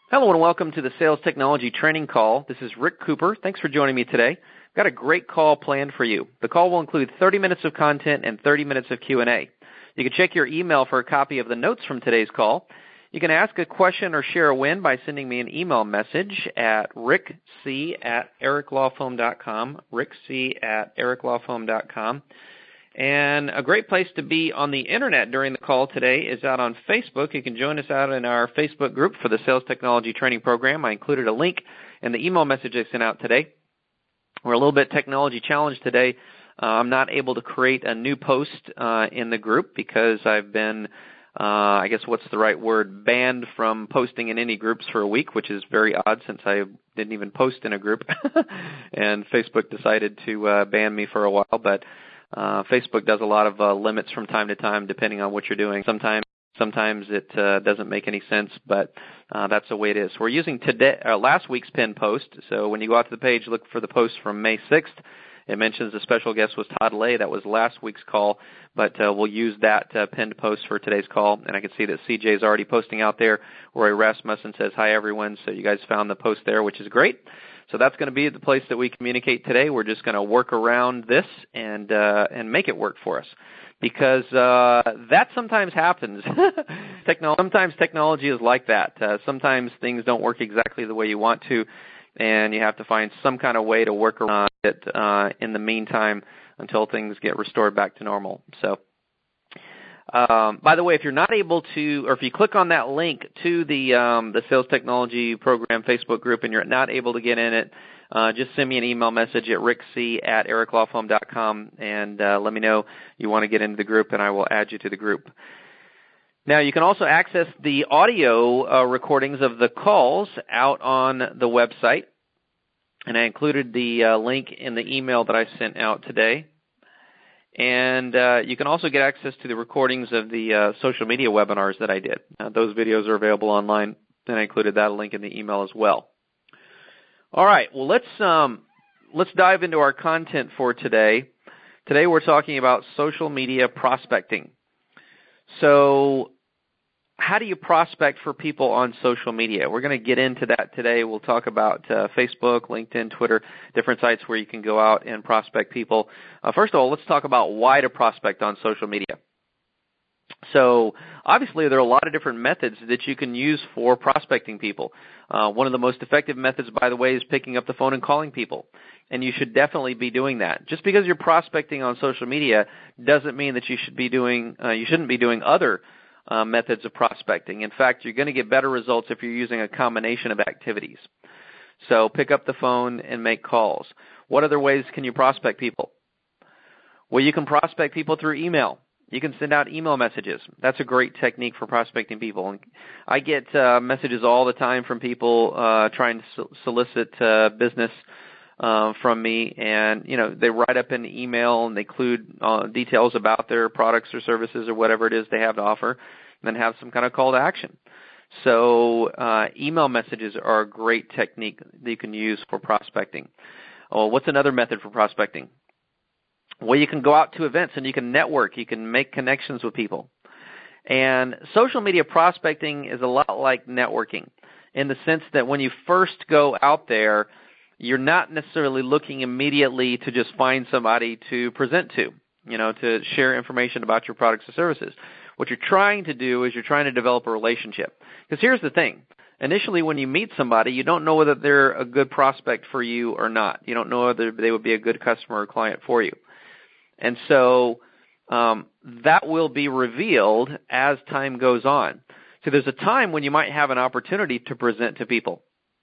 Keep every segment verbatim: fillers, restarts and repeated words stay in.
Hello and welcome to the Sales Technology Training Call. This is Rick Cooper. Thanks for joining me today. I've got a great call planned for you. The call will include thirty minutes of content and thirty minutes of Q and A. You can check your email for a copy of the notes from today's call. You can ask a question or share a win by sending me an email message at rickc at ericlawfoam dot com, rickc at ericlawfoam dot com. And a great place to be on the Internet during the call today is out on Facebook. You can join us out in our Facebook group for the Sales Technology Training Program. I included a link in the email message I sent out today. We're a little bit technology challenged today. Uh, I'm not able to create a new post uh, in the group because I've been, uh, I guess what's the right word, banned from posting in any groups for a week, which is very odd since I didn't even post in a group. And Facebook decided to uh, ban me for a while, but Uh, Facebook does a lot of uh, limits from time to time depending on what you're doing. Sometimes sometimes it uh, doesn't make any sense, but uh, that's the way it is. We're using today, uh, last week's pinned post, so when you go out to the page, look for the post from May sixth. It mentions the special guest was Todd Lay. That was last week's call, but uh, we'll use that uh, pinned post for today's call. And I can see that C J is already posting out there. Roy Rasmussen says, hi, everyone. So you guys found the post there, which is great. So that's going to be the place that we communicate today. We're just going to work around this and uh, and make it work for us because uh, that sometimes happens. Techno- sometimes technology is like that. Uh, sometimes things don't work exactly the way you want to, and you have to find some kind of way to work around it uh, in the meantime until things get restored back to normal. So, um, by the way, if you're not able to, or if you click on that link to the um, the Sales Technology Program Facebook group and you're not able to get in it, uh, just send me an email message at rickc at ericlawfoam dot com and uh, let me know you want to get into the group, and I will add you to the group. Now, you can also access the audio uh, recordings of the calls out on the website, and I included the uh, link in the email that I sent out today. And uh, you can also get access to the recordings of the uh, social media webinars that I did. Uh, those videos are available online, and I included that link in the email as well. All right, well, let's um, let's dive into our content for today. Today we're talking about social media prospecting. So how do you prospect for people on social media? We're going to get into that today. We'll talk about uh, Facebook, LinkedIn, Twitter, different sites where you can go out and prospect people. Uh, first of all, let's talk about why to prospect on social media. So obviously there are a lot of different methods that you can use for prospecting people. Uh, one of the most effective methods, by the way, is picking up the phone and calling people. And you should definitely be doing that. Just because you're prospecting on social media doesn't mean that you should be doing, uh, you shouldn't be doing other Uh, methods of prospecting. In fact, you're going to get better results if you're using a combination of activities. So pick up the phone and make calls. What other ways can you prospect people? Well, you can prospect people through email. You can send out email messages. That's a great technique for prospecting people. And I get uh, messages all the time from people uh, trying to solicit uh, business Uh, from me, and you know they write up an email and they include uh, details about their products or services or whatever it is they have to offer, and then have some kind of call to action. So uh, email messages are a great technique that you can use for prospecting. Oh, what's another method for prospecting? Well, you can go out to events and you can network. You can make connections with people. And social media prospecting is a lot like networking in the sense that when you first go out there, you're not necessarily looking immediately to just find somebody to present to, you know, to share information about your products or services. What you're trying to do is you're trying to develop a relationship. Because here's the thing. Initially, when you meet somebody, you don't know whether they're a good prospect for you or not. You don't know whether they would be a good customer or client for you. And so um, that will be revealed as time goes on. So there's a time when you might have an opportunity to present to people.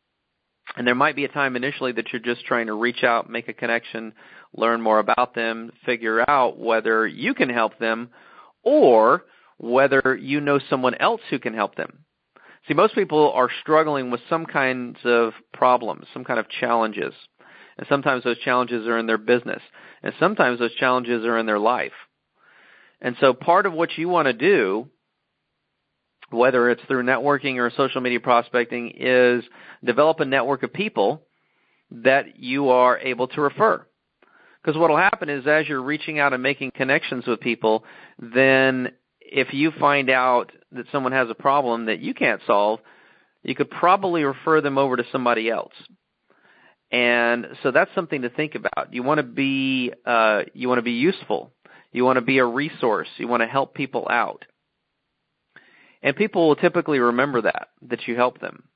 And there might be a time initially that you're just trying to reach out, make a connection, learn more about them, figure out whether you can help them or whether you know someone else who can help them. See, most people are struggling with some kinds of problems, some kind of challenges. And sometimes those challenges are in their business. And sometimes those challenges are in their life. And so part of what you want to do, whether it's through networking or social media prospecting, is develop a network of people that you are able to refer. Because what will happen is as you're reaching out and making connections with people, then if you find out that someone has a problem that you can't solve, you could probably refer them over to somebody else. And so that's something to think about. You want to be uh, you want to be useful. You want to be a resource. You want to help people out. And people will typically remember that, that you help them.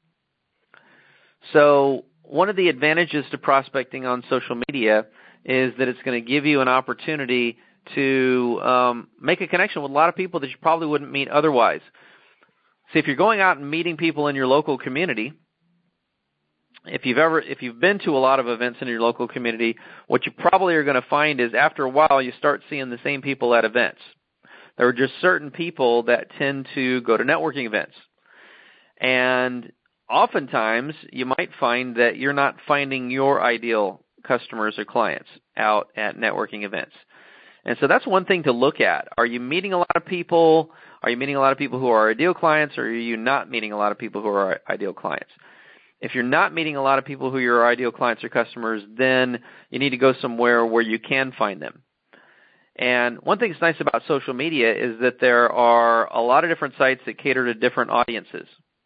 So one of the advantages to prospecting on social media is that it's going to give you an opportunity to um, make a connection with a lot of people that you probably wouldn't meet otherwise. See, if you're going out and meeting people in your local community, if you've ever, if you've been to a lot of events in your local community, what you probably are going to find is after a while you start seeing the same people at events. There are just certain people that tend to go to networking events. And oftentimes you might find that you're not finding your ideal customers or clients out at networking events. And so that's one thing to look at. Are you meeting a lot of people? Are you meeting a lot of people who are ideal clients, or are you not meeting a lot of people who are ideal clients? If you're not meeting a lot of people who are your ideal clients or customers, then you need to go somewhere where you can find them. And one thing that's nice about social media is that there are a lot of different sites that cater to different audiences.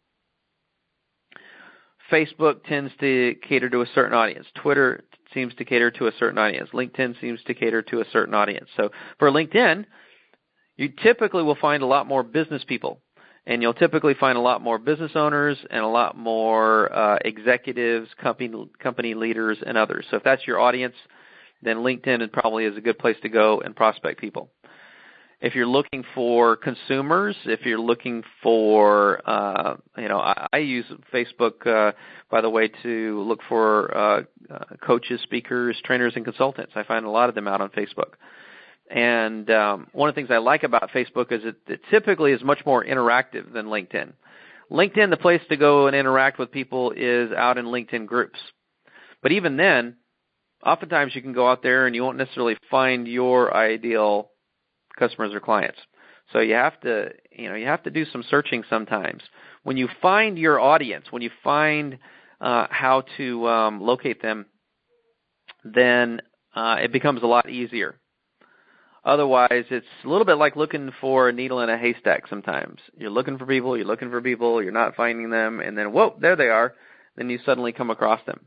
Facebook tends to cater to a certain audience. Twitter seems to cater to a certain audience. LinkedIn seems to cater to a certain audience. So for LinkedIn, you typically will find a lot more business people. And you'll typically find a lot more business owners and a lot more uh, executives, company company leaders, and others. So if that's your audience, then LinkedIn probably is a good place to go and prospect people. If you're looking for consumers, if you're looking for, uh, you know, I, I use Facebook, uh, by the way, to look for uh, uh, coaches, speakers, trainers, and consultants. I find a lot of them out on Facebook. And um, one of the things I like about Facebook is it, it typically is much more interactive than LinkedIn. LinkedIn, the place to go and interact with people is out in LinkedIn groups. But even then, oftentimes you can go out there and you won't necessarily find your ideal customers or clients. So you have to, you know, you have to do some searching sometimes. When you find your audience, when you find uh, how to um, locate them, then uh, it becomes a lot easier. Otherwise, it's a little bit like looking for a needle in a haystack sometimes. You're looking for people, you're looking for people, you're not finding them, and then, whoa, there they are. Then you suddenly come across them.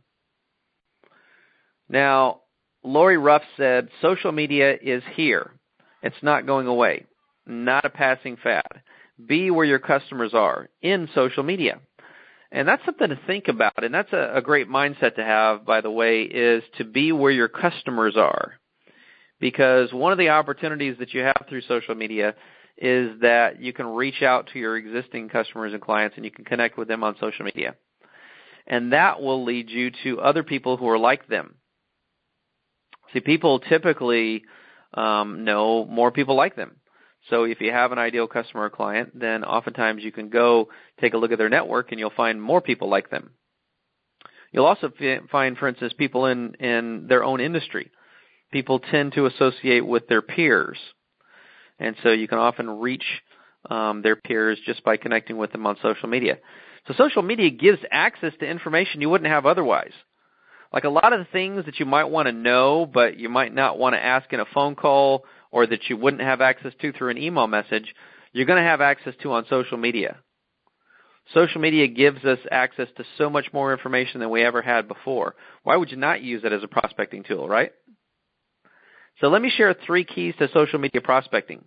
Now, Lori Ruff said, social media is here. It's not going away. Not a passing fad. Be where your customers are in social media. And that's something to think about, and that's a, a great mindset to have, by the way, is to be where your customers are. Because one of the opportunities that you have through social media is that you can reach out to your existing customers and clients and you can connect with them on social media. And that will lead you to other people who are like them. See, people typically um, know more people like them. So if you have an ideal customer or client, then oftentimes you can go take a look at their network and you'll find more people like them. You'll also find, for instance, people in, in their own industry. People tend to associate with their peers, and so you can often reach um, their peers just by connecting with them on social media. So social media gives access to information you wouldn't have otherwise. Like a lot of the things that you might want to know, but you might not want to ask in a phone call or that you wouldn't have access to through an email message, you're going to have access to on social media. Social media gives us access to so much more information than we ever had before. Why would you not use it as a prospecting tool, right? So let me share three keys to social media prospecting.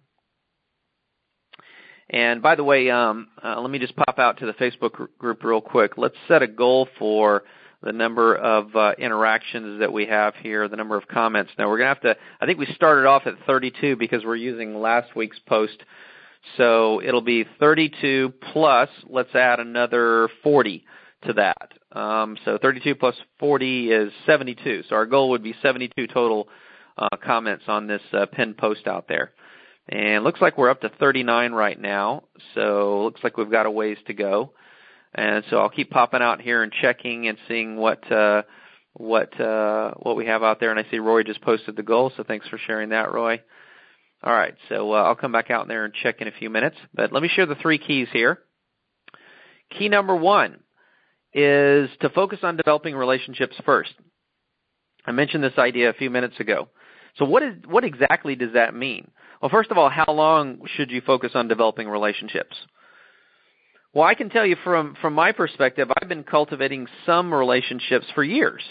And by the way, um, uh, let me just pop out to the Facebook group real quick. Let's set a goal for the number of uh, interactions that we have here, the number of comments. Now, we're going to have to, I think we started off at thirty-two because we're using last week's post. So it'll be thirty-two plus, let's add another forty to that. Um, so thirty-two plus forty is seventy-two. So our goal would be seventy-two total Uh, comments on this uh, pinned post out there. And it looks like we're up to thirty-nine right now, so it looks like we've got a ways to go. And so I'll keep popping out here and checking and seeing what uh, what uh, what we have out there. And I see Roy just posted the goal, so thanks for sharing that, Roy. All right, so uh, I'll come back out there and check in a few minutes. But let me share the three keys here. Key number one is to focus on developing relationships first. I mentioned this idea a few minutes ago. So what is what exactly does that mean? Well, first of all, how long should you focus on developing relationships? Well, I can tell you from, from my perspective, I've been cultivating some relationships for years.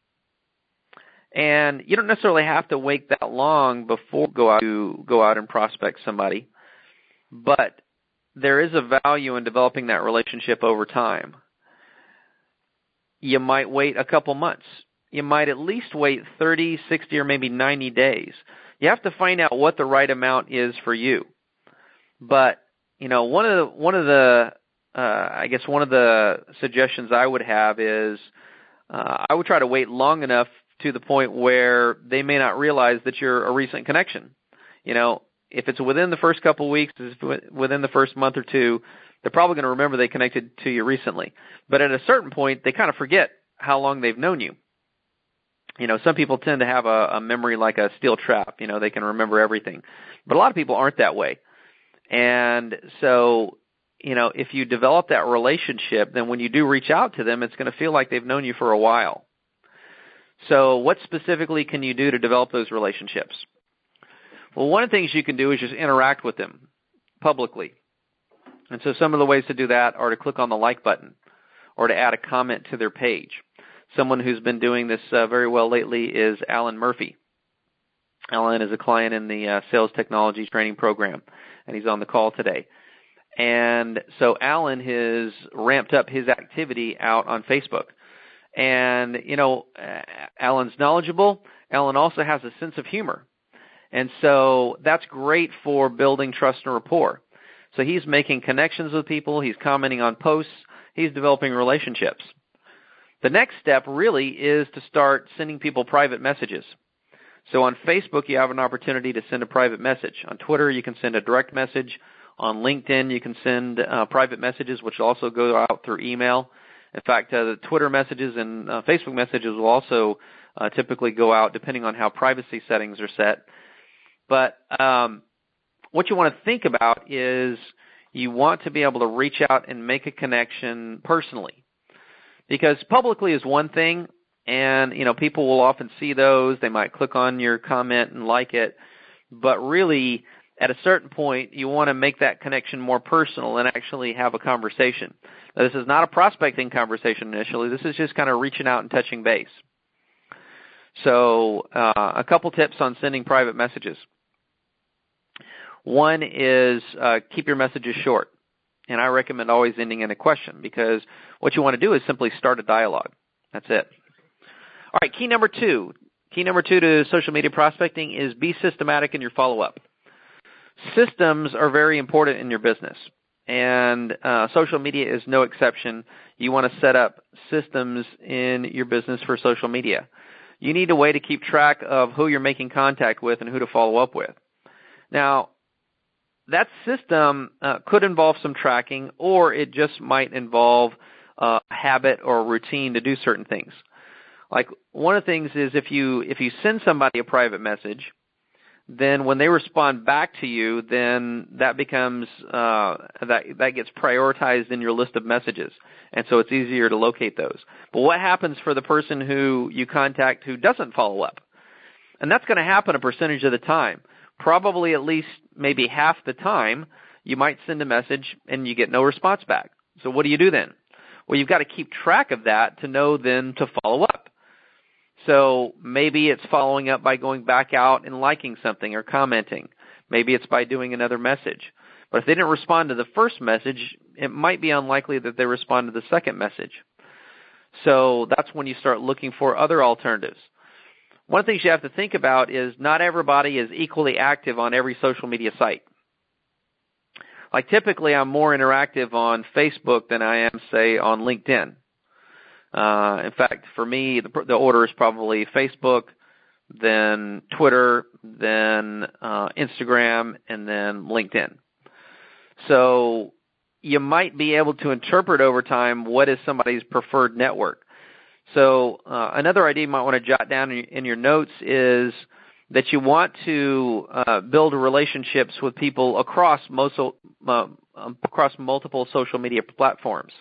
And you don't necessarily have to wait that long before go out to go out and prospect somebody, but there is a value in developing that relationship over time. You might wait a couple months. You might at least wait thirty, sixty, or maybe ninety days. You have to find out what the right amount is for you. But, you know, one of the, one of the, uh, I guess one of the suggestions I would have is uh, I would try to wait long enough to the point where they may not realize that you're a recent connection. You know, if it's within the first couple of weeks, within the first month or two, they're probably going to remember they connected to you recently. But at a certain point, they kind of forget how long they've known you. You know, some people tend to have a, a memory like a steel trap. You know, they can remember everything. But a lot of people aren't that way. And so, you know, if you develop that relationship, then when you do reach out to them, it's going to feel like they've known you for a while. So what specifically can you do to develop those relationships? Well, one of the things you can do is just interact with them publicly. And so some of the ways to do that are to click on the like button or to add a comment to their page. Someone who's been doing this uh, very well lately is Alan Murphy. Alan is a client in the uh, Sales Technology Training Program, and he's on the call today. And so Alan has ramped up his activity out on Facebook. And, you know, Alan's knowledgeable. Alan also has a sense of humor. And so that's great for building trust and rapport. So he's making connections with people. He's commenting on posts. He's developing relationships. The next step really is to start sending people private messages. So on Facebook, you have an opportunity to send a private message. On Twitter, you can send a direct message. On LinkedIn, you can send uh, private messages, which also go out through email. In fact, uh, the Twitter messages and uh, Facebook messages will also uh, typically go out depending on how privacy settings are set. But um, what you want to think about is you want to be able to reach out and make a connection personally. Because publicly is one thing, and, you know, people will often see those. They might click on your comment and like it. But really, at a certain point, you want to make that connection more personal and actually have a conversation. Now, this is not a prospecting conversation initially. This is just kind of reaching out and touching base. So uh, a couple tips on sending private messages. One is uh, keep your messages short. And I recommend always ending in a question, because what you want to do is simply start a dialogue. That's it. All right, key number two. Key number two to social media prospecting is be systematic in your follow-up. Systems are very important in your business, and uh, social media is no exception. You want to set up systems in your business for social media. You need a way to keep track of who you're making contact with and who to follow up with. Now, that system uh, could involve some tracking, or it just might involve uh, a habit or a routine to do certain things. Like, one of the things is if you if you send somebody a private message, then when they respond back to you, then that becomes uh, that that gets prioritized in your list of messages, and so it's easier to locate those. But what happens for the person who you contact who doesn't follow up? And that's going to happen a percentage of the time. Probably at least maybe half the time, you might send a message and you get no response back. So what do you do then? Well, you've got to keep track of that to know then to follow up. So maybe it's following up by going back out and liking something or commenting. Maybe it's by doing another message. But if they didn't respond to the first message, it might be unlikely that they respond to the second message. So that's when you start looking for other alternatives. One of the things you have to think about is not everybody is equally active on every social media site. Like typically I'm more interactive on Facebook than I am, say, on LinkedIn. Uh, in fact, for me, the, the order is probably Facebook, then Twitter, then uh, Instagram, and then LinkedIn. So you might be able to interpret over time what is somebody's preferred network. So uh, another idea you might want to jot down in, in your notes is that you want to uh, build relationships with people across most, uh, across multiple social media platforms.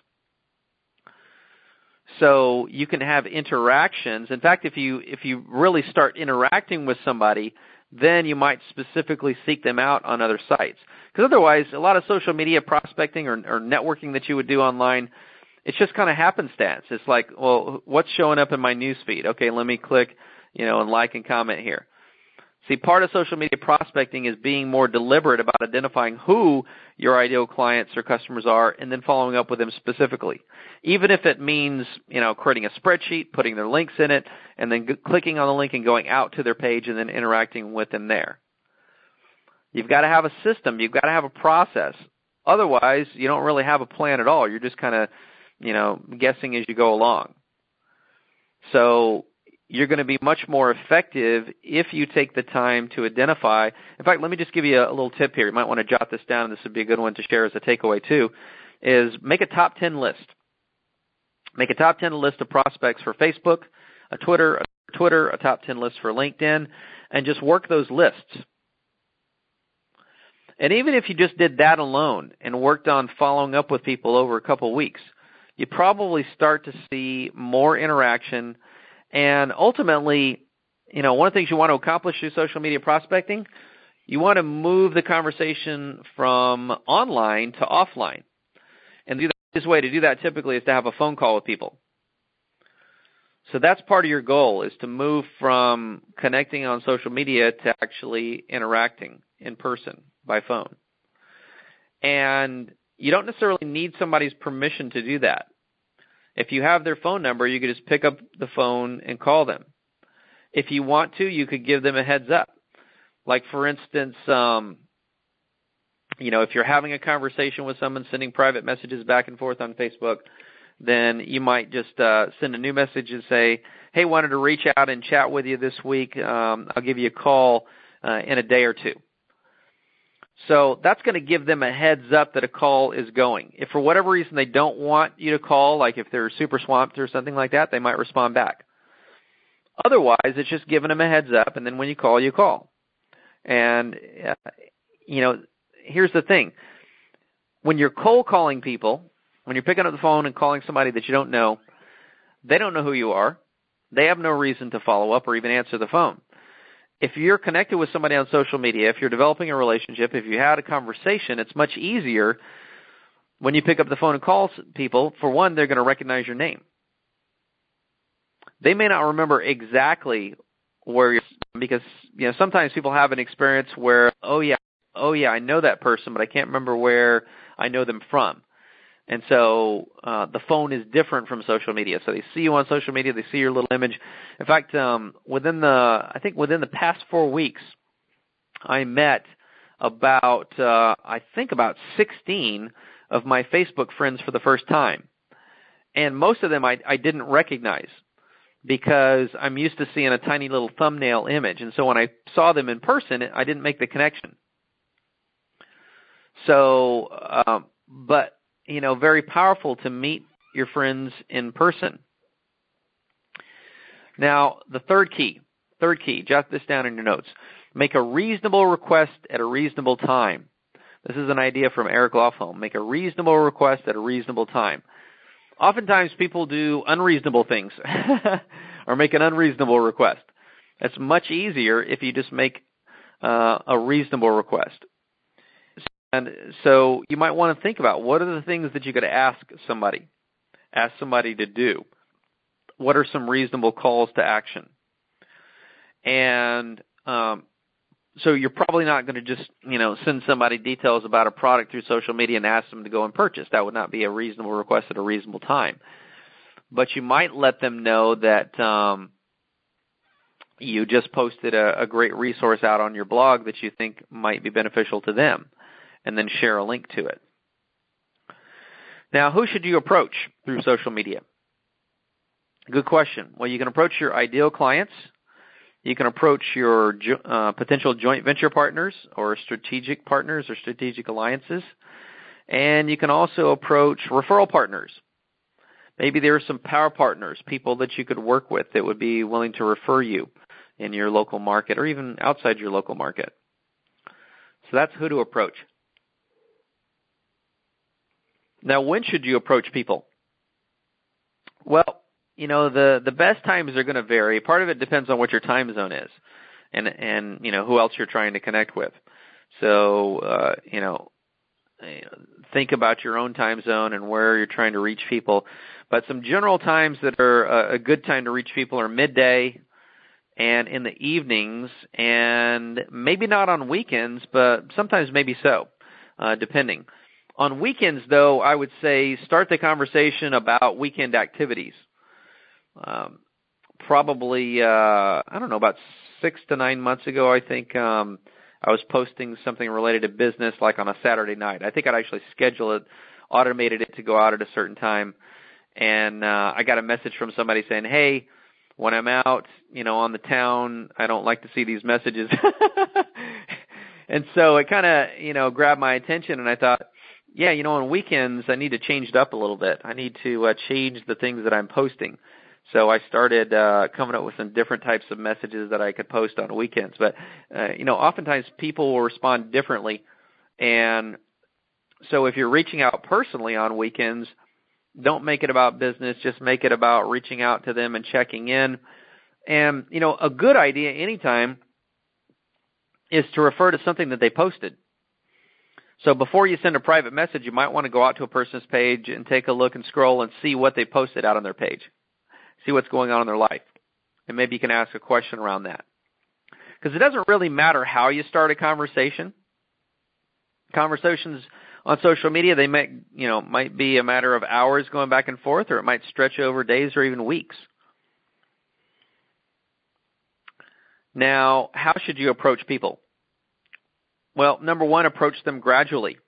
So you can have interactions. In fact, if you if you really start interacting with somebody, then you might specifically seek them out on other sites. Because otherwise, a lot of social media prospecting or, or networking that you would do online, it's just kind of happenstance. It's like, well, what's showing up in my news feed? Okay, let me click, you know, and like and comment here. See, part of social media prospecting is being more deliberate about identifying who your ideal clients or customers are and then following up with them specifically. Even if it means, you know, creating a spreadsheet, putting their links in it, and then g- clicking on the link and going out to their page and then interacting with them there. You've got to have a system. You've got to have a process. Otherwise, you don't really have a plan at all. You're just kind of, you know, guessing as you go along. So you're going to be much more effective if you take the time to identify. In fact, let me just give you a, a little tip here. You might want to jot this down, and this would be a good one to share as a takeaway too, is make a top ten list. Make a top ten list of prospects for Facebook, a Twitter, a Twitter, a top ten list for LinkedIn, and just work those lists. And even if you just did that alone and worked on following up with people over a couple weeks, you'd probably start to see more interaction. And ultimately, you know, one of the things you want to accomplish through social media prospecting, you want to move the conversation from online to offline. And the easiest way to do that typically is to have a phone call with people. So that's part of your goal, is to move from connecting on social media to actually interacting in person by phone. And you don't necessarily need somebody's permission to do that. If you have their phone number, you could just pick up the phone and call them. If you want to, you could give them a heads up. Like, for instance, um, you know, if you're having a conversation with someone, sending private messages back and forth on Facebook, then you might just uh, send a new message and say, hey, wanted to reach out and chat with you this week. Um, I'll give you a call uh, in a day or two. So that's going to give them a heads up that a call is going. If for whatever reason they don't want you to call, like if they're super swamped or something like that, they might respond back. Otherwise, it's just giving them a heads up, and then when you call, you call. And, uh, you know, here's the thing. When you're cold calling people, when you're picking up the phone and calling somebody that you don't know, they don't know who you are. They have no reason to follow up or even answer the phone. If you're connected with somebody on social media, if you're developing a relationship, if you had a conversation, it's much easier when you pick up the phone and call people. For one, they're going to recognize your name. They may not remember exactly where you're, because, you know, sometimes people have an experience where, oh yeah, oh yeah, I know that person, but I can't remember where I know them from. And so uh, the phone is different from social media. So they see you on social media, they see your little image. In fact, um, within the, I think within the past four weeks, I met about, uh, I think about sixteen of my Facebook friends for the first time. And most of them I, I didn't recognize because I'm used to seeing a tiny little thumbnail image. And so when I saw them in person, I didn't make the connection. So, um, but, you know, very powerful to meet your friends in person. Now, the third key, third key, jot this down in your notes. Make a reasonable request at a reasonable time. This is an idea from Eric Lofholm. Make a reasonable request at a reasonable time. Oftentimes people do unreasonable things or make an unreasonable request. It's much easier if you just make uh, a reasonable request. And so you might want to think about, what are the things that you could ask somebody, ask somebody to do? What are some reasonable calls to action? And um, so you're probably not going to just, you know, send somebody details about a product through social media and ask them to go and purchase. That would not be a reasonable request at a reasonable time. But you might let them know that um, you just posted a, a great resource out on your blog that you think might be beneficial to them, and then share a link to it. Now, who should you approach through social media? Good question. Well, you can approach your ideal clients. You can approach your uh, potential joint venture partners or strategic partners or strategic alliances. And you can also approach referral partners. Maybe there are some power partners, people that you could work with that would be willing to refer you in your local market or even outside your local market. So that's who to approach. Now, when should you approach people? Well, you know, the, the best times are going to vary. Part of it depends on what your time zone is. and, and you know, who else you're trying to connect with. So, uh, you know, think about your own time zone and where you're trying to reach people. But some general times that are a good time to reach people are midday and in the evenings, and maybe not on weekends, but sometimes maybe so, uh, depending. On weekends, though, I would say start the conversation about weekend activities. Um, probably, uh, I don't know, about six to nine months ago, I think um, I was posting something related to business like on a Saturday night. I think I'd actually scheduled it, automated it to go out at a certain time, and uh, I got a message from somebody saying, hey, when I'm out, you know, on the town, I don't like to see these messages. And so it kind of, you know, grabbed my attention, and I thought, yeah, you know, on weekends, I need to change it up a little bit. I need to uh, change the things that I'm posting. So I started uh, coming up with some different types of messages that I could post on weekends. But, uh, you know, oftentimes people will respond differently. And so if you're reaching out personally on weekends, don't make it about business. Just make it about reaching out to them and checking in. And, you know, a good idea anytime is to refer to something that they posted. So before you send a private message, you might want to go out to a person's page and take a look and scroll and see what they posted out on their page. See what's going on in their life. And maybe you can ask a question around that. Because it doesn't really matter how you start a conversation. Conversations on social media, they might, you know, might be a matter of hours going back and forth, or it might stretch over days or even weeks. Now, how should you approach people? Well, number one, approach them gradually.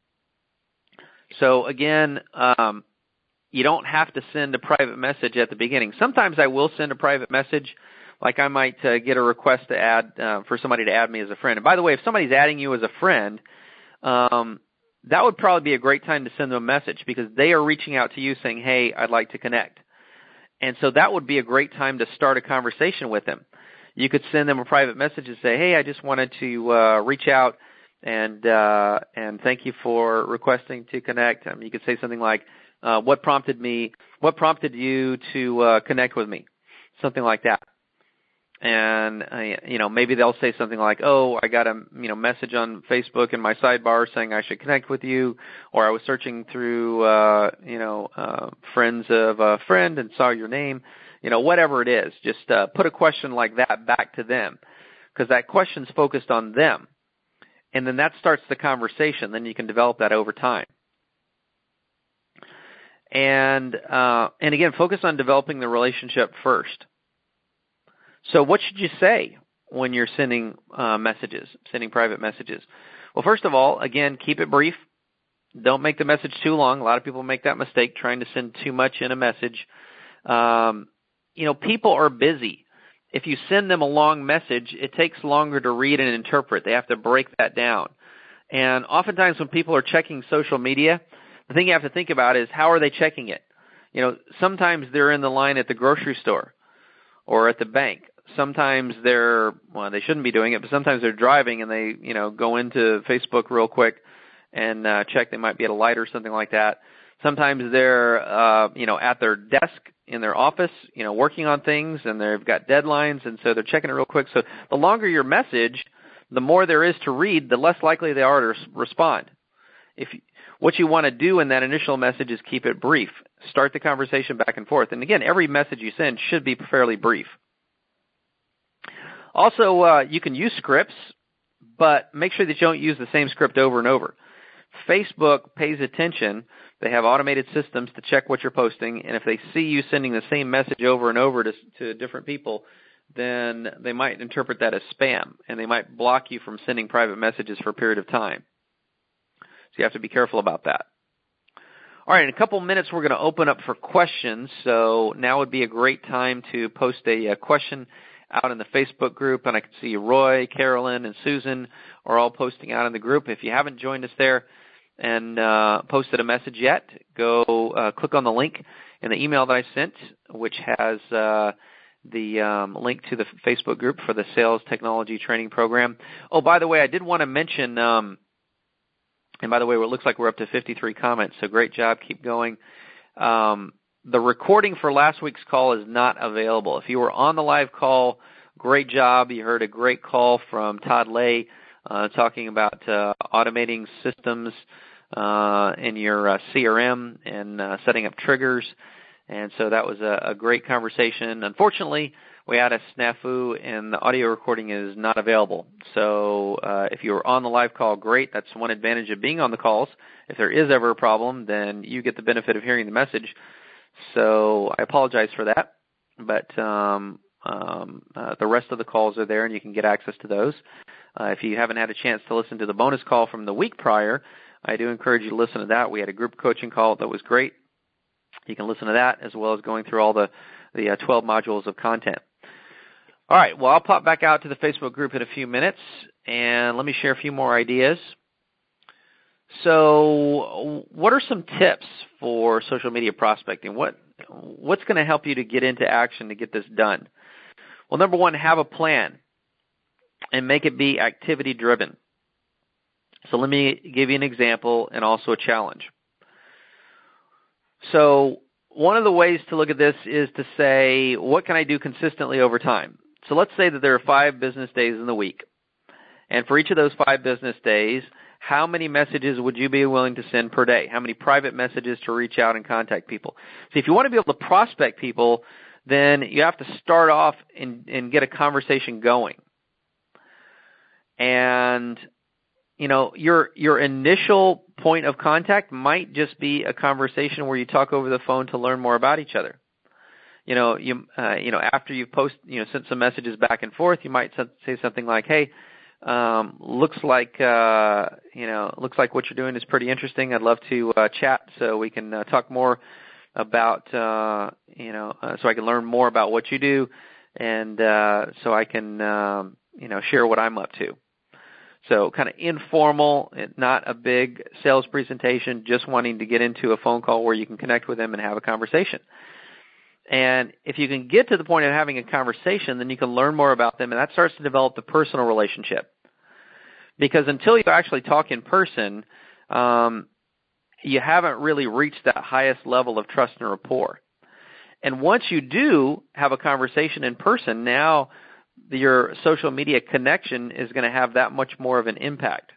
So again, um, you don't have to send a private message at the beginning. Sometimes I will send a private message, like I might uh, get a request to add uh, for somebody to add me as a friend. And by the way, if somebody's adding you as a friend, um, that would probably be a great time to send them a message, because they are reaching out to you saying, hey, I'd like to connect. And so that would be a great time to start a conversation with them. You could send them a private message and say, hey, I just wanted to uh, reach out and uh, and thank you for requesting to connect. Um, you could say something like, uh, what prompted me, what prompted you to uh, connect with me? Something like that. And, uh, you know, maybe they'll say something like, oh, I got a, you know, message on Facebook in my sidebar saying I should connect with you, or I was searching through, uh, you know, uh, friends of a friend and saw your name. You know, whatever it is, just uh, put a question like that back to them, because that question's focused on them. And then that starts the conversation. Then you can develop that over time. And, uh, and again, focus on developing the relationship first. So what should you say when you're sending uh, messages, sending private messages? Well, first of all, again, keep it brief. Don't make the message too long. A lot of people make that mistake, trying to send too much in a message. Um, you know, people are busy. If you send them a long message, it takes longer to read and interpret. They have to break that down. And oftentimes when people are checking social media, the thing you have to think about is, how are they checking it? You know, sometimes they're in the line at the grocery store or at the bank. Sometimes they're, well, they shouldn't be doing it, but sometimes they're driving and they, you know, go into Facebook real quick and uh, check. They might be at a light or something like that. Sometimes they're, uh, you know, at their desk in their office, you know, working on things, and they've got deadlines, and so they're checking it real quick. So the longer your message, the more there is to read, the less likely they are to respond. If what you want to do in that initial message is keep it brief. Start the conversation back and forth. And again, every message you send should be fairly brief. Also, uh, you can use scripts, but make sure that you don't use the same script over and over. Facebook pays attention. They have automated systems to check what you're posting, and if they see you sending the same message over and over to, to different people, then they might interpret that as spam, and they might block you from sending private messages for a period of time. So you have to be careful about that. All right, in a couple minutes, we're going to open up for questions, so now would be a great time to post a, a question out in the Facebook group, and I can see Roy, Carolyn, and Susan are all posting out in the group. If you haven't joined us there and uh, posted a message yet, go uh, click on the link in the email that I sent, which has uh, the um, link to the Facebook group for the Sales Technology Training Program. Oh, by the way, I did want to mention, um, and by the way, it looks like we're up to fifty-three comments, so great job. Keep going. Um, The recording for last week's call is not available. If you were on the live call, great job. You heard a great call from Todd Lay uh, talking about uh, automating systems uh, in your uh, C R M and uh, setting up triggers. And so that was a, a great conversation. Unfortunately, we had a snafu and the audio recording is not available. So uh, if you were on the live call, great. That's one advantage of being on the calls. If there is ever a problem, then you get the benefit of hearing the message. So I apologize for that. But um, um, uh, the rest of the calls are there, and you can get access to those. Uh, if you haven't had a chance to listen to the bonus call from the week prior, I do encourage you to listen to that. We had a group coaching call that was great. You can listen to that as well as going through all the, the uh, twelve modules of content. All right, well, I'll pop back out to the Facebook group in a few minutes, and let me share a few more ideas. So what are some tips for social media prospecting? What What's going to help you to get into action to get this done? Well, number one, have a plan and make it be activity-driven. So let me give you an example and also a challenge. So one of the ways to look at this is to say, what can I do consistently over time? So let's say that there are five business days in the week. And for each of those five business days, how many messages would you be willing to send per day? How many private messages to reach out and contact people? See, if you want to be able to prospect people, then you have to start off and, and get a conversation going. And you know, your your initial point of contact might just be a conversation where you talk over the phone to learn more about each other. You know, you uh, you know, after you've post, you know, sent some messages back and forth, you might say something like, "Hey, um, looks like uh, you know, looks like what you're doing is pretty interesting. I'd love to uh, chat so we can uh, talk more about, uh, you know, uh, so I can learn more about what you do, and uh, so I can, um, you know, share what I'm up to." So kind of informal, not a big sales presentation, just wanting to get into a phone call where you can connect with them and have a conversation. And if you can get to the point of having a conversation, then you can learn more about them, and that starts to develop the personal relationship. Because until you actually talk in person, um, you haven't really reached that highest level of trust and rapport. And once you do have a conversation in person, now your social media connection is going to have that much more of an impact.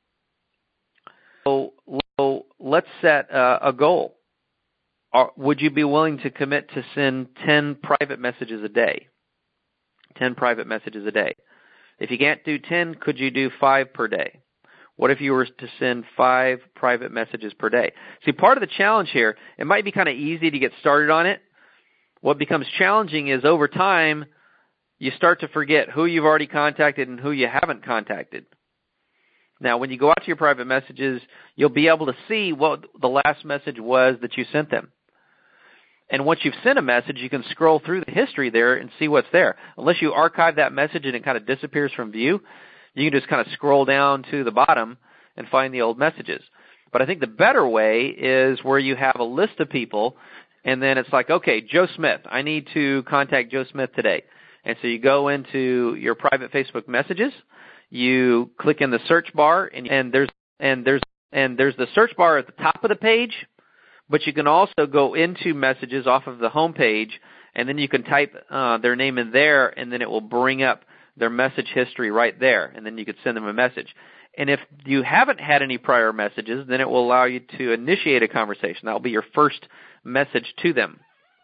So, so let's set uh, a goal. Are, would you be willing to commit to send ten private messages a day? ten private messages a day. If you can't do ten, could you do five per day? What if you were to send five private messages per day? See, part of the challenge here, it might be kind of easy to get started on it. What becomes challenging is over time, you start to forget who you've already contacted and who you haven't contacted. Now, when you go out to your private messages, you'll be able to see what the last message was that you sent them. And once you've sent a message, you can scroll through the history there and see what's there. Unless you archive that message and it kind of disappears from view, you can just kind of scroll down to the bottom and find the old messages. But I think the better way is where you have a list of people, and then it's like, okay, Joe Smith, I need to contact Joe Smith today. And so you go into your private Facebook messages, you click in the search bar, and, and there's and there's and there's the search bar at the top of the page, but you can also go into messages off of the home page, and then you can type uh, their name in there, and then it will bring up their message history right there, and then you could send them a message. And if you haven't had any prior messages, then it will allow you to initiate a conversation. That will be your first message to them.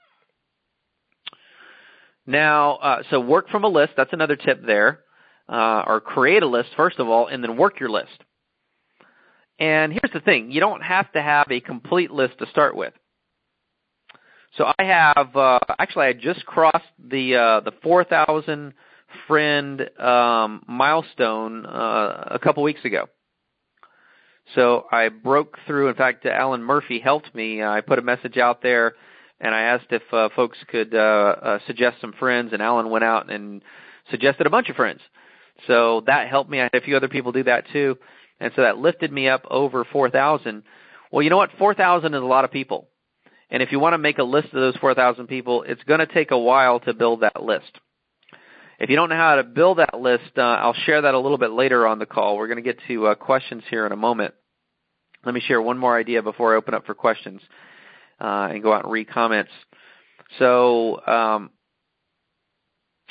Now, uh, so work from a list. That's another tip there. Uh, or create a list, first of all, and then work your list. And here's the thing. You don't have to have a complete list to start with. So I have, uh, actually, I just crossed the uh, the four thousand friend um, milestone uh, a couple weeks ago. So I broke through. In fact, Alan Murphy helped me. I put a message out there, and I asked if uh, folks could uh, uh, suggest some friends, and Alan went out and suggested a bunch of friends. So that helped me. I had a few other people do that too, and so that lifted me up over four thousand. Well, you know what? four thousand is a lot of people. And if you want to make a list of those four thousand people, it's going to take a while to build that list. If you don't know how to build that list, uh, I'll share that a little bit later on the call. We're going to get to uh, questions here in a moment. Let me share one more idea before I open up for questions uh, and go out and read comments. So um,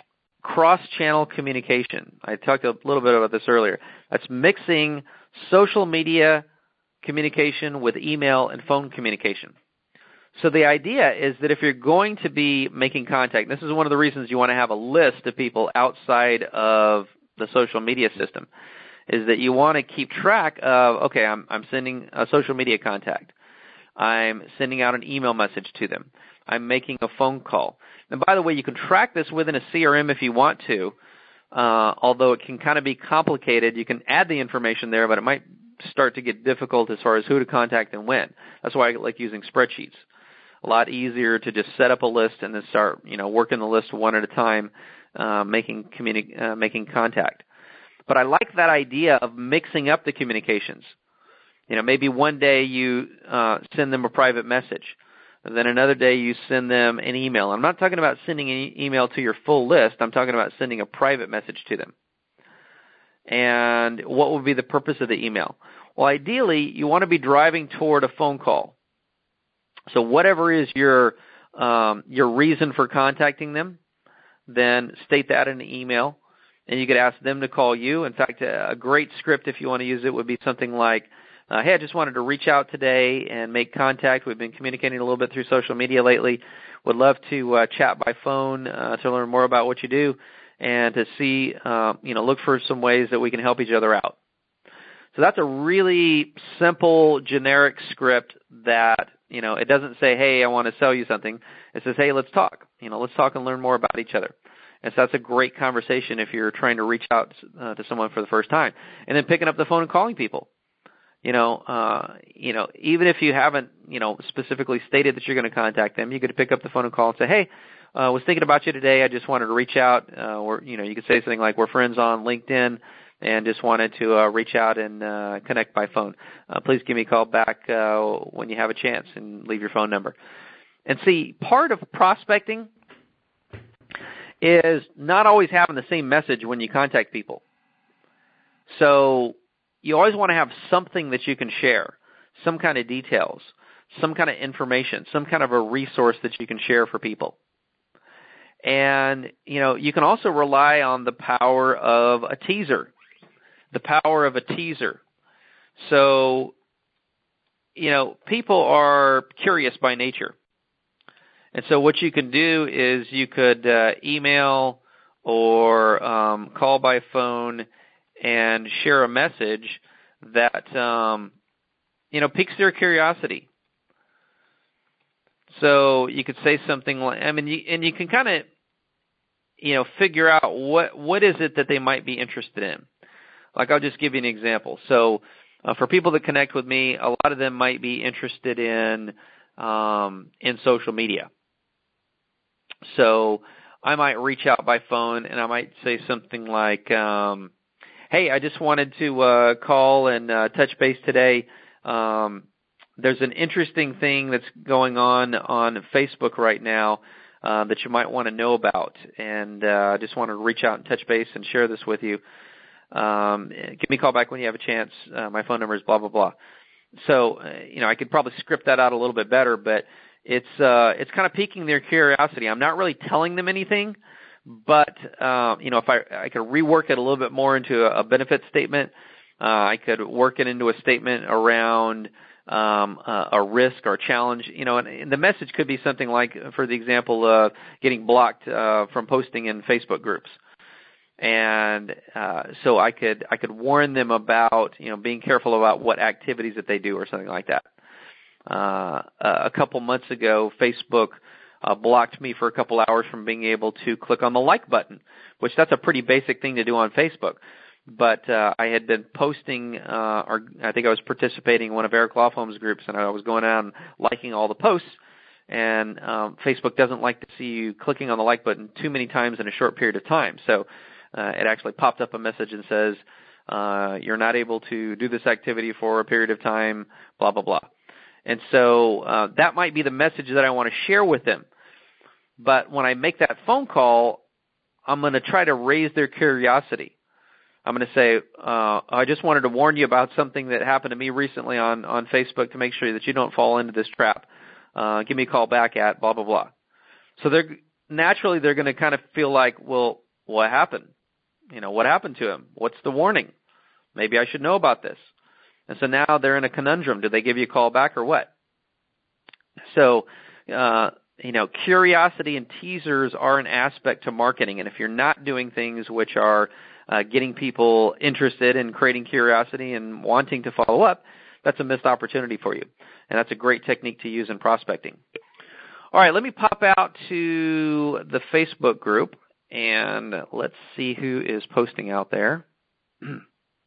cross-channel communication. I talked a little bit about this earlier. That's mixing social media communication with email and phone communication. So the idea is that if you're going to be making contact, this is one of the reasons you want to have a list of people outside of the social media system, is that you want to keep track of, okay, I'm, I'm sending a social media contact. I'm sending out an email message to them. I'm making a phone call. And by the way, you can track this within a C R M if you want to, uh, although it can kind of be complicated. You can add the information there, but it might start to get difficult as far as who to contact and when. That's why I like using spreadsheets. A lot easier to just set up a list and then start, you know, working the list one at a time, uh, making communi- uh, making contact. But I like that idea of mixing up the communications. You know, maybe one day you uh, send them a private message. And then another day you send them an email. I'm not talking about sending an e- email to your full list. I'm talking about sending a private message to them. And what would be the purpose of the email? Well, ideally, you want to be driving toward a phone call. So whatever is your um, your reason for contacting them, then state that in an email. And you could ask them to call you. In fact, a great script, if you want to use it, would be something like, Uh, hey, I just wanted to reach out today and make contact. We've been communicating a little bit through social media lately. Would love to uh, chat by phone uh, to learn more about what you do and to see, uh, you know, look for some ways that we can help each other out. So that's a really simple, generic script that, you know, it doesn't say, hey, I want to sell you something. It says, hey, let's talk. You know, let's talk and learn more about each other. And so that's a great conversation if you're trying to reach out uh, to someone for the first time. And then picking up the phone and calling people. You know, uh, you know, even if you haven't, you know, specifically stated that you're going to contact them, you could pick up the phone and call and say, hey, I uh, was thinking about you today. I just wanted to reach out. Uh, or, you know, you could say something like, we're friends on LinkedIn and just wanted to uh, reach out and uh, connect by phone. Uh, please give me a call back uh, when you have a chance and leave your phone number. And see, part of prospecting is not always having the same message when you contact people. So you always want to have something that you can share, some kind of details, some kind of information, some kind of a resource that you can share for people. And, you know, you can also rely on the power of a teaser, the power of a teaser. So, you know, people are curious by nature. And so what you can do is you could uh, email or um, call by phone and share a message that, um, you know, piques their curiosity. So you could say something like, I mean, you, and you can kind of, you know, figure out what what is it that they might be interested in. Like, I'll just give you an example. So uh, for people that connect with me, a lot of them might be interested in um, in social media. So I might reach out by phone and I might say something like, um, hey, I just wanted to uh, call and uh, touch base today. Um, there's an interesting thing that's going on on Facebook right now uh, that you might want to know about, and I uh, just wanted to reach out and touch base and share this with you. Um, give me a call back when you have a chance. Uh, my phone number is blah, blah, blah. So, uh, you know, I could probably script that out a little bit better, but it's uh, it's kind of piquing their curiosity. I'm not really telling them anything. But, uh, you know, if I, I could rework it a little bit more into a, a benefit statement, uh, I could work it into a statement around um, a, a risk or challenge, you know, and, and the message could be something like, for the example, uh, getting blocked uh, from posting in Facebook groups. And uh, so I could I could warn them about, you know, being careful about what activities that they do or something like that. Uh, a couple months ago, Facebook Uh, blocked me for a couple hours from being able to click on the like button, which that's a pretty basic thing to do on Facebook. But uh, I had been posting, uh, or I think I was participating in one of Eric Lofholm's groups, and I was going out and liking all the posts. And um, Facebook doesn't like to see you clicking on the like button too many times in a short period of time. So uh, it actually popped up a message and says, uh, you're not able to do this activity for a period of time, blah, blah, blah. And so uh, that might be the message that I want to share with them. But when I make that phone call, I'm going to try to raise their curiosity. I'm going to say, uh, I just wanted to warn you about something that happened to me recently on, on Facebook to make sure that you don't fall into this trap. Uh, give me a call back at blah, blah, blah. So they're naturally they're going to kind of feel like, well, what happened? You know, what happened to him? What's the warning? Maybe I should know about this. And so now they're in a conundrum. Do they give you a call back or what? So, uh, you know, curiosity and teasers are an aspect to marketing. And if you're not doing things which are uh, getting people interested in creating curiosity and wanting to follow up, that's a missed opportunity for you. And that's a great technique to use in prospecting. All right, let me pop out to the Facebook group, and let's see who is posting out there. And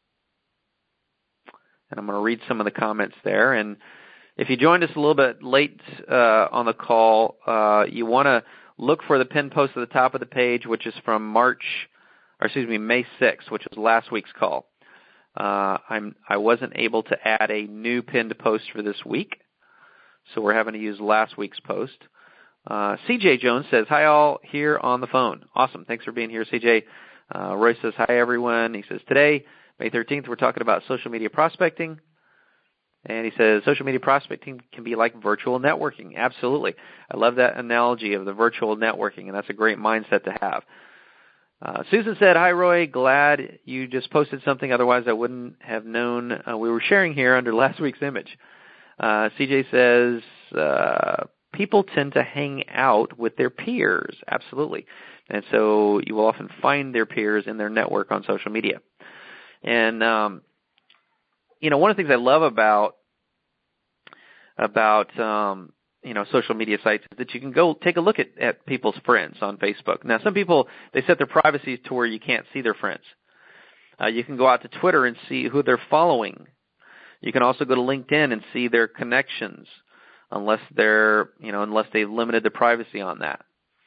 I'm going to read some of the comments there. And if you joined us a little bit late uh, on the call, uh, you want to look for the pinned post at the top of the page, which is from March, or excuse me, May sixth, which was last week's call. Uh, I'm, I wasn't able to add a new pinned post for this week, so we're having to use last week's post. Uh, C J Jones says, hi all, here on the phone. Awesome. Thanks for being here, C J. Uh, Roy says, hi everyone. He says, today, May thirteenth, we're talking about social media prospecting. And he says, social media prospecting can be like virtual networking. Absolutely. I love that analogy of the virtual networking, and that's a great mindset to have. Uh, Susan said, hi, Roy. Glad you just posted something. Otherwise, I wouldn't have known uh, we were sharing here under last week's image. Uh, C J says, uh, people tend to hang out with their peers. Absolutely. And so you will often find their peers in their network on social media. And, um, you know, one of the things I love about, about, um, you know, social media sites is that you can go take a look at, at people's friends on Facebook. Now, some people, they set their privacy to where you can't see their friends. Uh, you can go out to Twitter and see who they're following. You can also go to LinkedIn and see their connections, unless they're, you know, unless they've limited the privacy on that.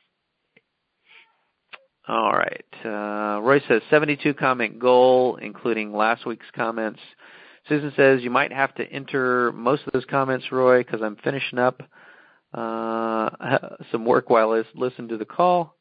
All right. Uh, Roy says seventy-two comment goal, including last week's comments. Susan says you might have to enter most of those comments, Roy, because I'm finishing up uh, some work while I listen to the call.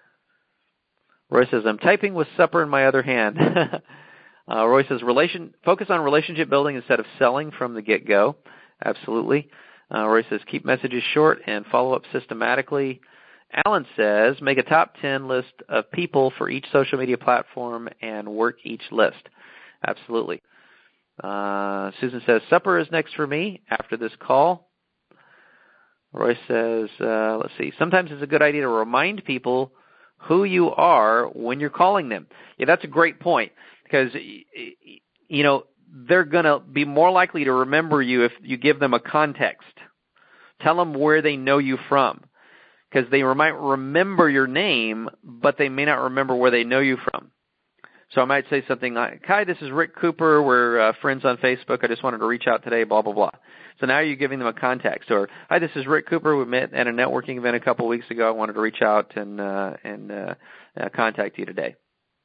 Roy says, I'm typing with supper in my other hand. uh, Roy says, relation, focus on relationship building instead of selling from the get-go. Absolutely. Uh, Roy says, keep messages short and follow up systematically. Alan says, make a top ten list of people for each social media platform and work each list. Absolutely. Uh, Susan says, supper is next for me after this call. Roy says, uh, let's see, sometimes it's a good idea to remind people who you are when you're calling them. Yeah, that's a great point, because, you know, they're going to be more likely to remember you if you give them a context. Tell them where they know you from, because they might remember your name, but they may not remember where they know you from. So I might say something like, hi, this is Rick Cooper. We're uh, friends on Facebook. I just wanted to reach out today, blah, blah, blah. So now you're giving them a context. Or, hi, this is Rick Cooper. We met at a networking event a couple of weeks ago. I wanted to reach out and uh, and uh, uh, contact you today.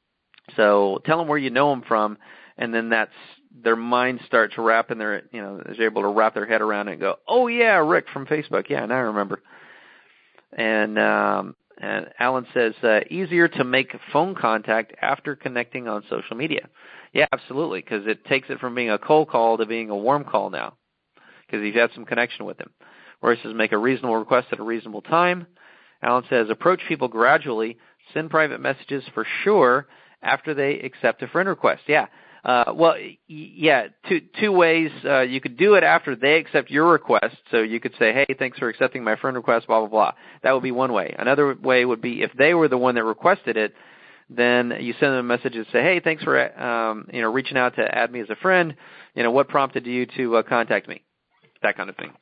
So tell them where you know them from, and then that's their mind starts wrapping their, you know, they're able to wrap their head around it and go, oh, yeah, Rick from Facebook. Yeah, now I remember. And um, and Alan says, uh, easier to make phone contact after connecting on social media. Yeah, absolutely, because it takes it from being a cold call to being a warm call now, because you've had some connection with them. Roy says, make a reasonable request at a reasonable time. Alan says, approach people gradually. Send private messages for sure after they accept a friend request. Yeah. Uh, well, yeah, two, two ways. Uh, you could do it after they accept your request. So you could say, hey, thanks for accepting my friend request, blah, blah, blah. That would be one way. Another way would be if they were the one that requested it, then you send them a message and say, hey, thanks for, um, you know, reaching out to add me as a friend. You know, what prompted you to uh, contact me? That kind of thing.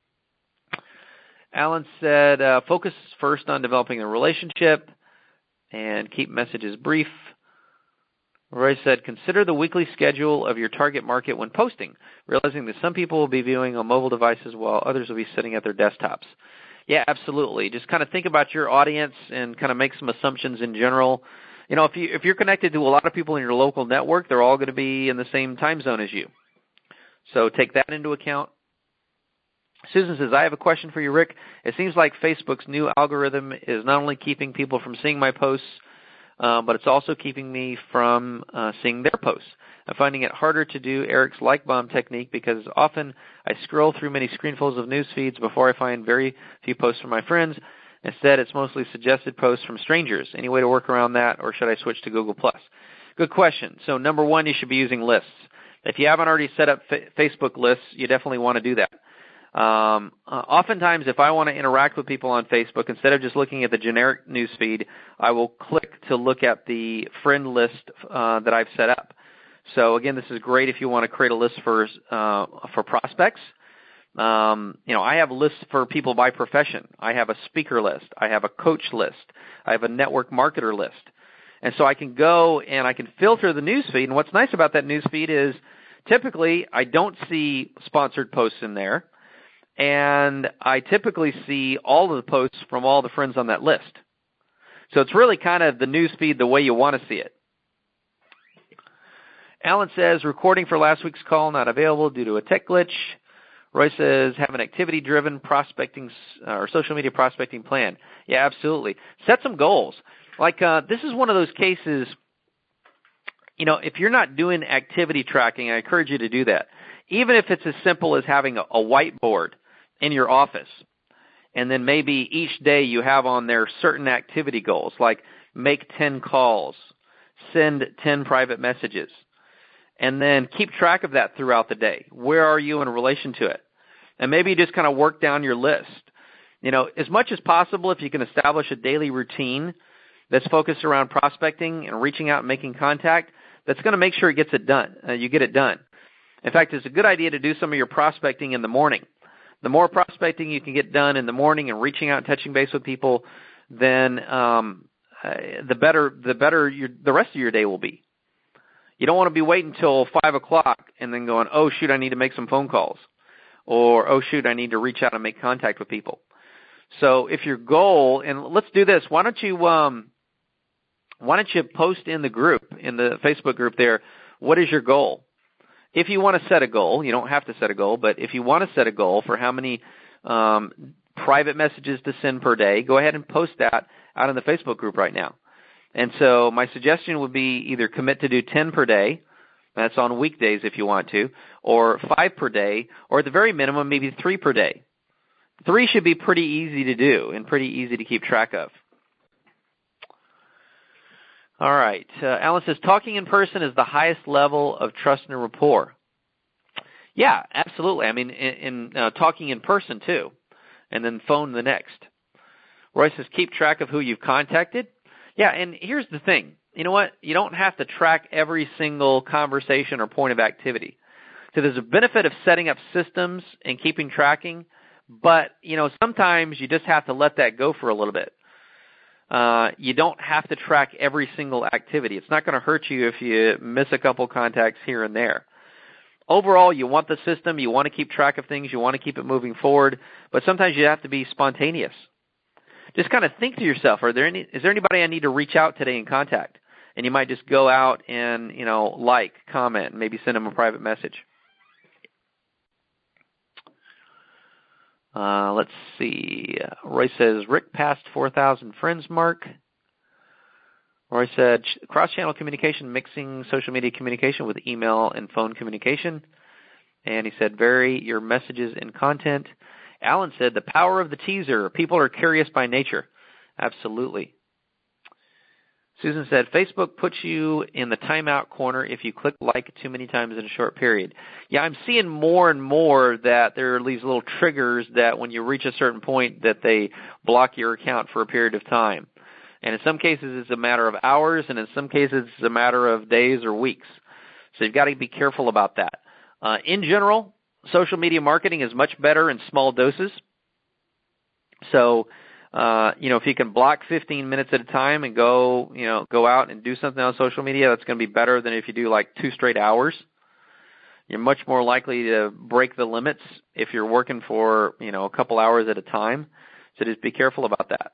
Alan said, uh, focus first on developing a relationship and keep messages brief. Roy said, consider the weekly schedule of your target market when posting, realizing that some people will be viewing on mobile devices while others will be sitting at their desktops. Yeah, absolutely. Just kind of think about your audience and kind of make some assumptions in general. You know, if you if you're connected to a lot of people in your local network, they're all going to be in the same time zone as you. So take that into account. Susan says, I have a question for you, Rick. It seems like Facebook's new algorithm is not only keeping people from seeing my posts, uh, but it's also keeping me from uh, seeing their posts. I'm finding it harder to do Eric's like bomb technique because often I scroll through many screenfuls of news feeds before I find very few posts from my friends. Instead, it's mostly suggested posts from strangers. Any way to work around that, or should I switch to Google plus? Good question. So number one, you should be using lists. If you haven't already set up fa- Facebook lists, you definitely want to do that. Um, uh, oftentimes, if I want to interact with people on Facebook, instead of just looking at the generic news feed, I will click to look at the friend list uh, that I've set up. So again, this is great if you want to create a list for uh, for prospects. Um, you know, I have lists for people by profession. I have a speaker list. I have a coach list. I have a network marketer list. And so I can go and I can filter the news feed. And what's nice about that news feed is typically I don't see sponsored posts in there. And I typically see all of the posts from all the friends on that list. So it's really kind of the news feed the way you want to see it. Alan says, recording for last week's call not available due to a tech glitch. Roy says, have an activity-driven prospecting uh, or social media prospecting plan. Yeah, absolutely. Set some goals. Like uh, this is one of those cases, you know, if you're not doing activity tracking, I encourage you to do that. Even if it's as simple as having a, a whiteboard in your office, and then maybe each day you have on there certain activity goals, like make ten calls, send ten private messages, and then keep track of that throughout the day. Where are you in relation to it? And maybe you just kind of work down your list. You know, as much as possible, if you can establish a daily routine that's focused around prospecting and reaching out and making contact, that's going to make sure it gets it done. Uh, you get it done. In fact, it's a good idea to do some of your prospecting in the morning. The more prospecting you can get done in the morning and reaching out and touching base with people, then um, uh, the better the better your, the rest of your day will be. You don't want to be waiting until five o'clock and then going, oh, shoot, I need to make some phone calls. Or, oh, shoot, I need to reach out and make contact with people. So if your goal, and let's do this, why don't you um, why don't you post in the group, in the Facebook group there, what is your goal? If you want to set a goal, you don't have to set a goal, but if you want to set a goal for how many um, private messages to send per day, go ahead and post that out in the Facebook group right now. And so my suggestion would be either commit to do ten per day, that's on weekdays if you want to, or five per day, or at the very minimum, maybe three per day. Three should be pretty easy to do and pretty easy to keep track of. All right. Uh, Alan says, talking in person is the highest level of trust and rapport. Yeah, absolutely. I mean, in, in uh, talking in person, too, and then phone the next. Roy says, keep track of who you've contacted. Yeah, and here's the thing. You know what? You don't have to track every single conversation or point of activity. So there's a benefit of setting up systems and keeping tracking, but, you know, sometimes you just have to let that go for a little bit. Uh, you don't have to track every single activity. It's not going to hurt you if you miss a couple contacts here and there. Overall, you want the system. You want to keep track of things. You want to keep it moving forward, but sometimes you have to be spontaneous. Just kind of think to yourself, are there any, is there anybody I need to reach out today and contact? And you might just go out and, you know, like, comment, maybe send them a private message. Uh, let's see. Roy says, Rick passed four thousand friends mark. Roy said, cross-channel communication, mixing social media communication with email and phone communication. And he said, vary your messages and content. Alan said, the power of the teaser. People are curious by nature. Absolutely. Susan said, Facebook puts you in the timeout corner if you click like too many times in a short period. Yeah, I'm seeing more and more that there are these little triggers that when you reach a certain point that they block your account for a period of time. And in some cases it's a matter of hours, and in some cases it's a matter of days or weeks. So you've got to be careful about that. Uh, in general, social media marketing is much better in small doses. So Uh, you know, if you can block fifteen minutes at a time and go, you know, go out and do something on social media, that's going to be better than if you do like two straight hours. You're much more likely to break the limits if you're working for, you know, a couple hours at a time. So just be careful about that.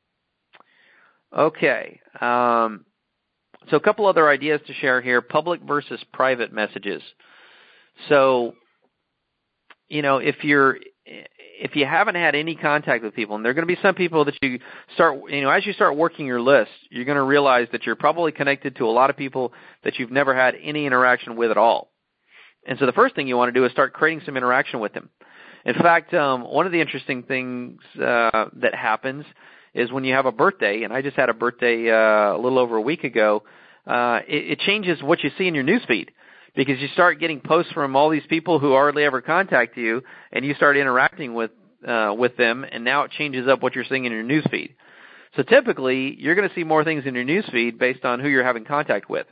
Okay. Um, so a couple other ideas to share here, public versus private messages. So, you know, if you're, if you haven't had any contact with people, and there are going to be some people that you start, you know, as you start working your list, you're going to realize that you're probably connected to a lot of people that you've never had any interaction with at all. And so the first thing you want to do is start creating some interaction with them. In fact, um, one of the interesting things uh, that happens is when you have a birthday, and I just had a birthday uh, a little over a week ago, uh, it, it changes what you see in your newsfeed, because you start getting posts from all these people who hardly ever contact you, and you start interacting with uh, with them, and now it changes up what you're seeing in your newsfeed. So typically, you're going to see more things in your newsfeed based on who you're having contact with.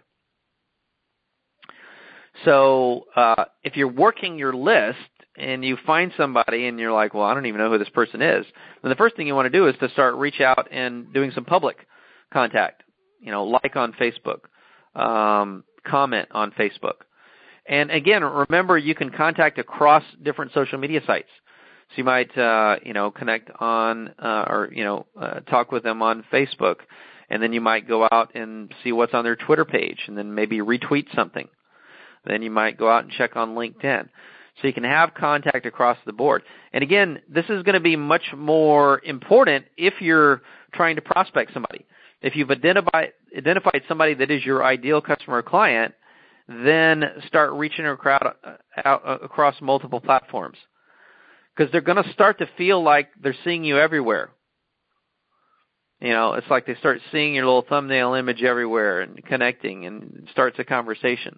So uh, if you're working your list and you find somebody and you're like, well, I don't even know who this person is, then the first thing you want to do is to start reach out and doing some public contact. You know, like on Facebook, um, comment on Facebook. And again, remember, you can contact across different social media sites. So you might, uh, you know, connect on uh, or, you know, uh, talk with them on Facebook. And then you might go out and see what's on their Twitter page and then maybe retweet something. Then you might go out and check on LinkedIn. So you can have contact across the board. And again, this is going to be much more important if you're trying to prospect somebody. If you've identified, identified somebody that is your ideal customer or client, then start reaching a crowd out across multiple platforms, because they're going to start to feel like they're seeing you everywhere. You know, it's like they start seeing your little thumbnail image everywhere and connecting, and it starts a conversation.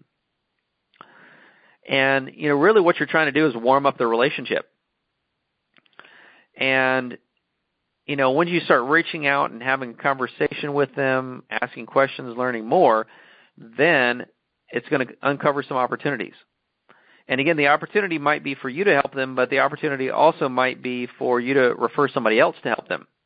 And, you know, really what you're trying to do is warm up the relationship. And, you know, when you start reaching out and having a conversation with them, asking questions, learning more, then it's going to uncover some opportunities. And again, the opportunity might be for you to help them, but the opportunity also might be for you to refer somebody else to help them.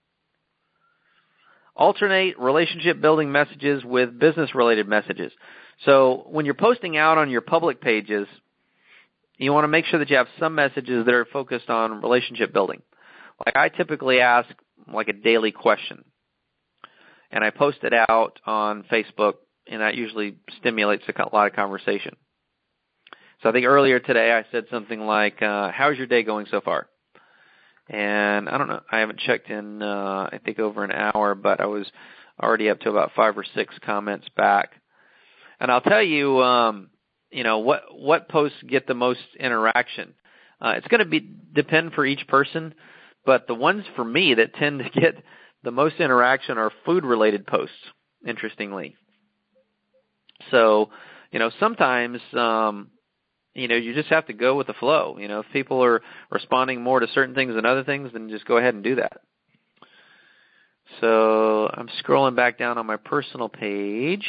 Alternate relationship building messages with business related messages. So when you're posting out on your public pages, you want to make sure that you have some messages that are focused on relationship building. Like I typically ask like a daily question, and I post it out on Facebook, and that usually stimulates a lot of conversation. So I think earlier today I said something like, uh, how's your day going so far? And I don't know, I haven't checked in, uh, I think over an hour, but I was already up to about five or six comments back. And I'll tell you, um, you know, what, what posts get the most interaction. Uh, it's going to be depend for each person, but the ones for me that tend to get the most interaction are food-related posts, interestingly. So, you know, sometimes, um, you know, you just have to go with the flow. You know, if people are responding more to certain things than other things, then just go ahead and do that. So I'm scrolling back down on my personal page.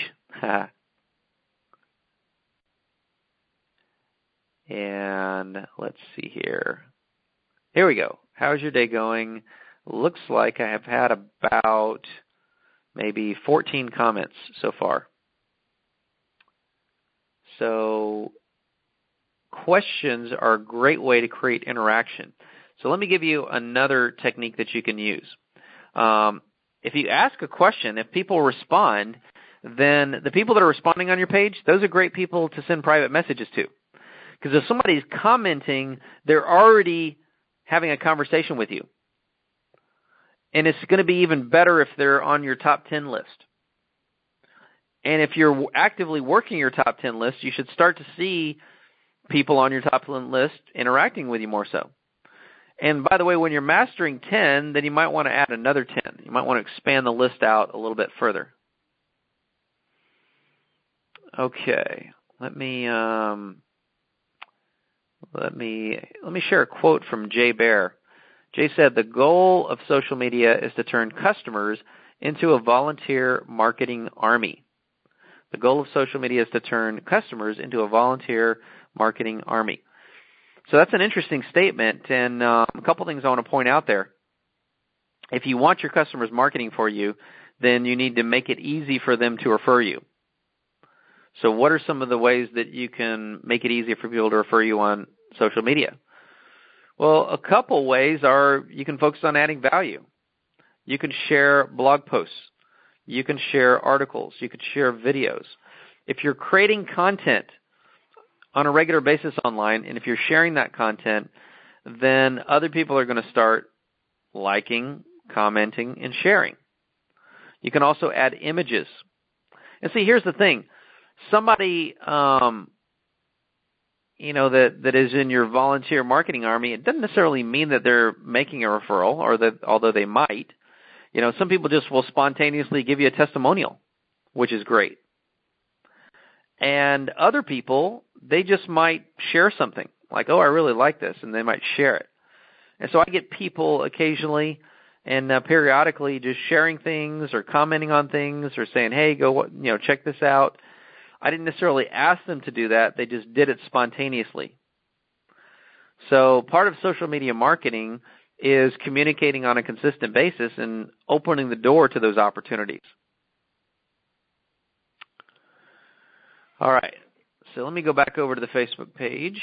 And let's see here. Here we go. How's your day going? Looks like I have had about maybe fourteen comments so far. So questions are a great way to create interaction. So let me give you another technique that you can use. Um, if you ask a question, if people respond, then the people that are responding on your page, those are great people to send private messages to. Because if somebody's commenting, they're already having a conversation with you. And it's going to be even better if they're on your top ten list. And if you're actively working your top ten list, you should start to see people on your top ten list interacting with you more so. And by the way, when you're mastering ten, then you might want to add another ten. You might want to expand the list out a little bit further. Okay, let me um, let me let me share a quote from Jay Baer. Jay said, "The goal of social media is to turn customers into a volunteer marketing army." The goal of social media is to turn customers into a volunteer marketing army. So that's an interesting statement, and um, a couple things I want to point out there. If you want your customers marketing for you, then you need to make it easy for them to refer you. So what are some of the ways that you can make it easier for people to refer you on social media? Well, a couple ways are you can focus on adding value. You can share blog posts. You can share articles. You could share videos. If you're creating content on a regular basis online, and if you're sharing that content, then other people are going to start liking, commenting, and sharing. You can also add images. And see, here's the thing. Somebody, um, you know, that, that is in your volunteer marketing army, it doesn't necessarily mean that they're making a referral, or that, although they might. You know, some people just will spontaneously give you a testimonial, which is great. And other people, they just might share something like, oh, I really like this, and they might share it. And so I get people occasionally and uh, periodically just sharing things or commenting on things or saying, hey, go, you know, check this out. I didn't necessarily ask them to do that. They just did it spontaneously. So part of social media marketing is communicating on a consistent basis and opening the door to those opportunities. All right, so let me go back over to the Facebook page.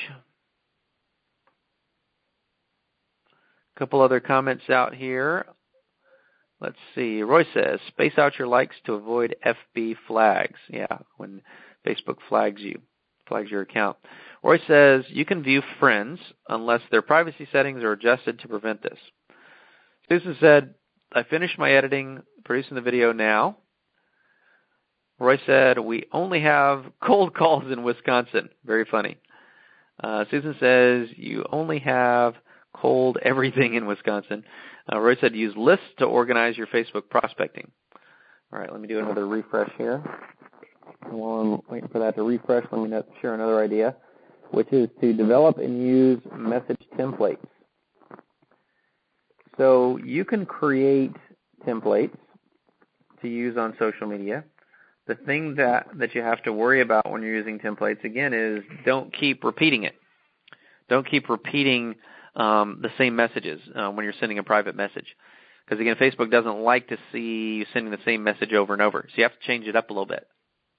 A couple other comments out here. Let's see. Roy says, space out your likes to avoid F B flags. Yeah, when Facebook flags you, flags your account. Roy says, you can view friends unless their privacy settings are adjusted to prevent this. Susan said, I finished my editing, producing the video now. Roy said, we only have cold calls in Wisconsin. Very funny. Uh, Susan says, you only have cold everything in Wisconsin. Uh, Roy said, use lists to organize your Facebook prospecting. All right, let me do another refresh here. While I'm waiting for that to refresh, let me share another idea, which is to develop and use message templates. So you can create templates to use on social media. The thing that, that you have to worry about when you're using templates, again, is don't keep repeating it. Don't keep repeating um, the same messages uh, when you're sending a private message. Because, again, Facebook doesn't like to see you sending the same message over and over. So you have to change it up a little bit.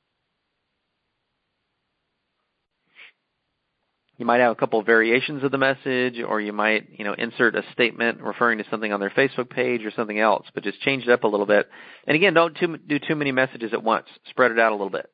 You might have a couple of variations of the message, or you might, you know, insert a statement referring to something on their Facebook page or something else, but just change it up a little bit. And again, don't too, do too many messages at once. Spread it out a little bit.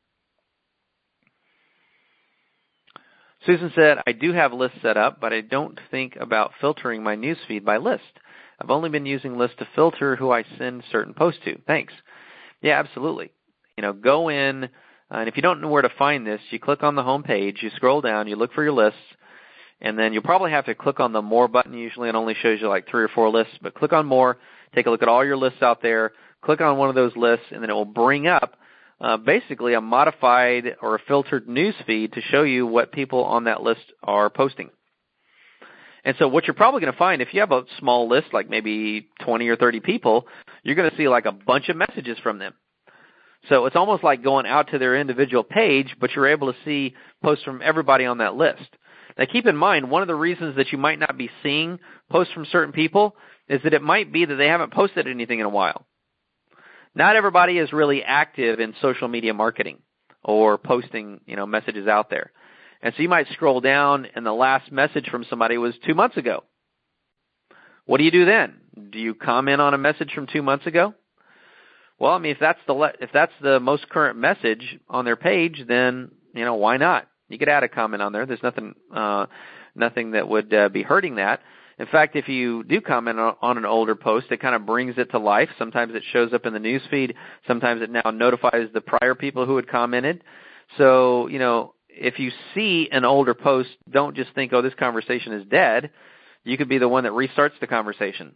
Susan said, I do have lists set up, but I don't think about filtering my newsfeed by list. I've only been using lists to filter who I send certain posts to. Thanks. Yeah, absolutely. You know, go in. Uh, and if you don't know where to find this, you click on the home page, you scroll down, you look for your lists, and then you'll probably have to click on the More button. Usually it only shows you like three or four lists, but click on More, take a look at all your lists out there, click on one of those lists, and then it will bring up uh, basically a modified or a filtered news feed to show you what people on that list are posting. And so what you're probably going to find, if you have a small list, like maybe twenty or thirty people, you're going to see like a bunch of messages from them. So it's almost like going out to their individual page, but you're able to see posts from everybody on that list. Now keep in mind, one of the reasons that you might not be seeing posts from certain people is that it might be that they haven't posted anything in a while. Not everybody is really active in social media marketing or posting, you know, messages out there. And so you might scroll down and the last message from somebody was two months ago. What do you do then? Do you comment on a message from two months ago? Well, I mean, if that's the le- if that's the most current message on their page, then, you know, why not? You could add a comment on there. There's nothing uh, nothing that would uh, be hurting that. In fact, if you do comment on, on an older post, it kind of brings it to life. Sometimes it shows up in the news feed. Sometimes it now notifies the prior people who had commented. So, you know, if you see an older post, don't just think, oh, this conversation is dead. You could be the one that restarts the conversation.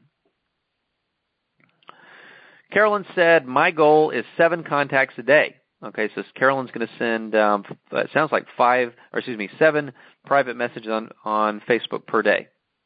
Carolyn said, my goal is seven contacts a day. Okay, so Carolyn's going to send, um, it sounds like five, or excuse me, seven private messages on, on Facebook per day.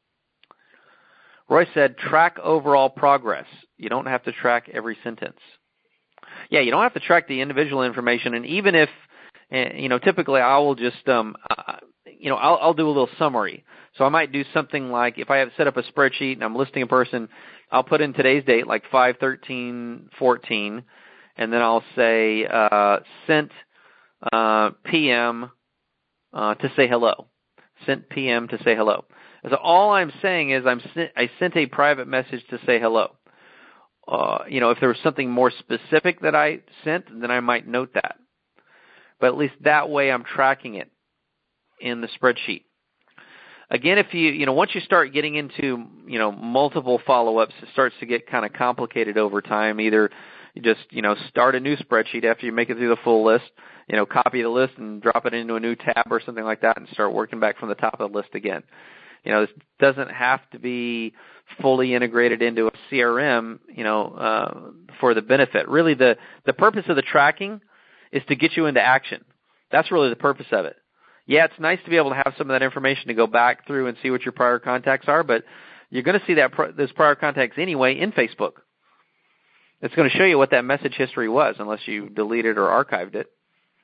Roy said, track overall progress. You don't have to track every sentence. Yeah, you don't have to track the individual information, and even if, you know, typically I will just, um, uh, you know, I'll, I'll do a little summary. So I might do something like, if I have set up a spreadsheet and I'm listing a person, I'll put in today's date, like five thirteen fourteen, and then I'll say uh, sent uh, P M uh, to say hello. Sent P M to say hello. So all I'm saying is I'm sent, I sent a private message to say hello. Uh, you know, if there was something more specific that I sent, then I might note that. But at least that way I'm tracking it in the spreadsheet. Again, if you, you know, once you start getting into, you know, multiple follow-ups, it starts to get kind of complicated over time. Either you just, you know, start a new spreadsheet after you make it through the full list, you know, copy the list and drop it into a new tab or something like that and start working back from the top of the list again. You know, this doesn't have to be fully integrated into a C R M, you know, uh, for the benefit. Really, the, the purpose of the tracking is to get you into action. That's really the purpose of it. Yeah, it's nice to be able to have some of that information to go back through and see what your prior contacts are, but you're going to see that those prior contacts anyway in Facebook. It's going to show you what that message history was unless you deleted or archived it.